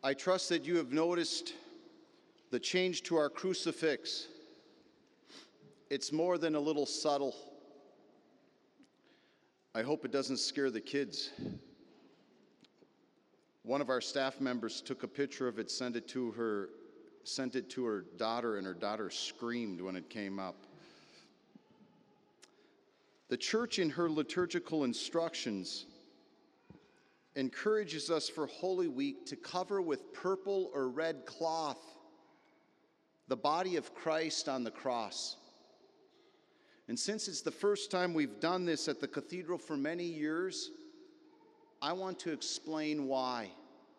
I trust that you have noticed the change to our crucifix. It's more than a little subtle. I hope it doesn't scare the kids. One of our staff members took a picture of it, sent it to her daughter, and her daughter screamed when it came up. The church, in her liturgical instructions, encourages us for Holy Week to cover with purple or red cloth the body of Christ on the cross. And since it's the first time we've done this at the cathedral for many years, I want to explain why.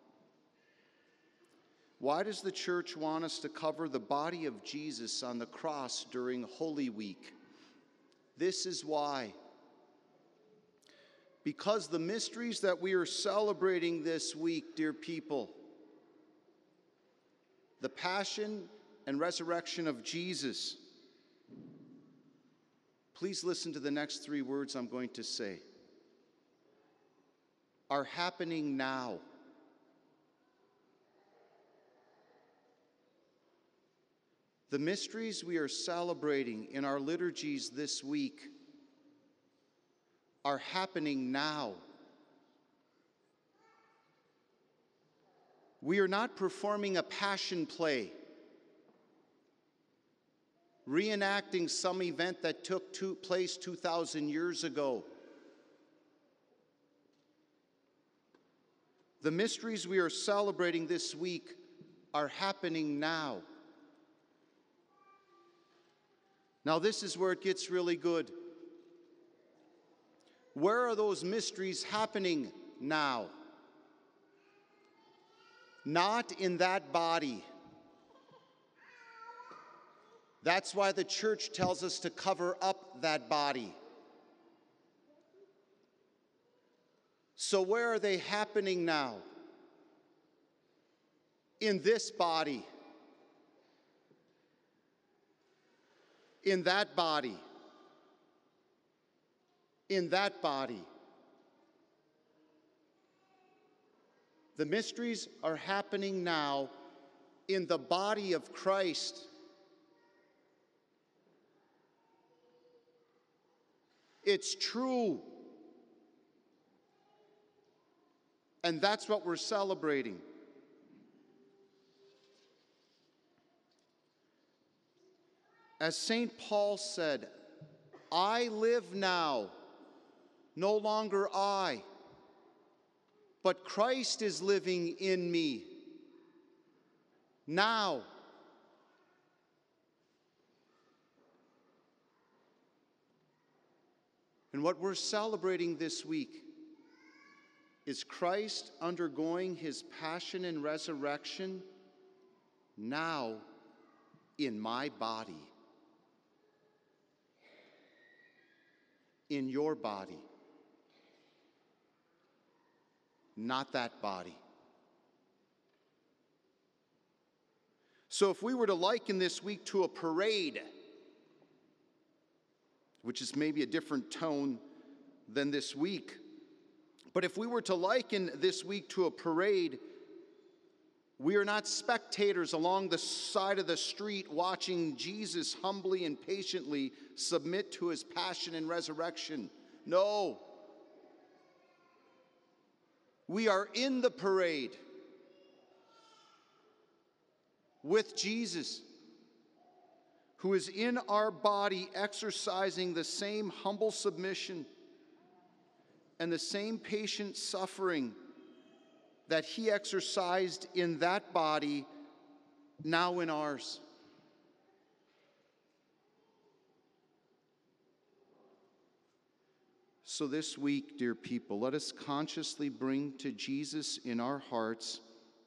Why does the church want us to cover the body of Jesus on the cross during Holy Week? This is why. Because the mysteries that we are celebrating this week, dear people, the passion and resurrection of Jesus, please listen to the next 3 words I'm going to say, are happening now. The mysteries we are celebrating in our liturgies this week are happening now. We are not performing a passion play, reenacting some event that took place 2,000 years ago. The mysteries we are celebrating this week are happening now. Now, this is where it gets really good. Where are those mysteries happening now? Not in that body. That's why the church tells us to cover up that body. So where are they happening now? In this body. In that body. In that body. The mysteries are happening now in the body of Christ. It's true. And that's what we're celebrating. As St. Paul said, I live now, no longer I, but Christ is living in me now. And what we're celebrating this week is Christ undergoing his passion and resurrection now in my body, in your body, not that body. So if we were to liken this week to a parade, which is maybe a different tone than this week, but if we were to liken this week to a parade, we are not spectators along the side of the street watching Jesus humbly and patiently submit to his passion and resurrection. No. We are in the parade with Jesus, who is in our body exercising the same humble submission and the same patient suffering that he exercised in that body, now in ours. So this week, dear people, let us consciously bring to Jesus in our hearts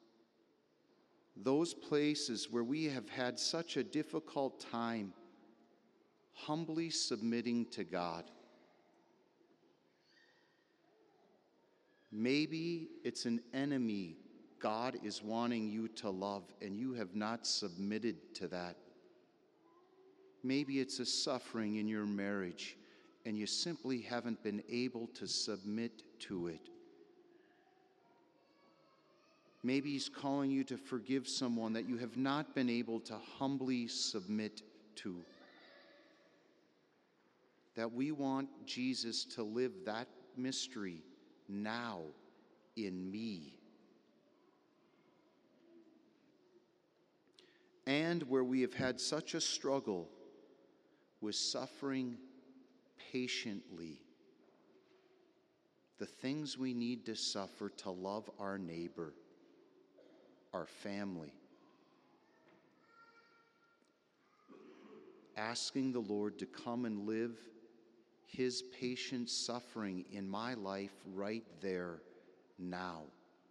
those places where we have had such a difficult time humbly submitting to God. Maybe it's an enemy God is wanting you to love and you have not submitted to that. Maybe it's a suffering in your marriage and you simply haven't been able to submit to it. Maybe he's calling you to forgive someone that you have not been able to humbly submit to. That we want Jesus to live that mystery now in me. And where we have had such a struggle with suffering patiently, the things we need to suffer to love our neighbor, our family. Asking the Lord to come and live his patient suffering in my life right there now.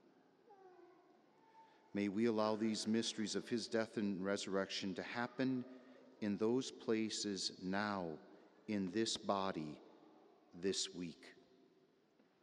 May we allow these mysteries of his death and resurrection to happen in those places now, in this body, this week.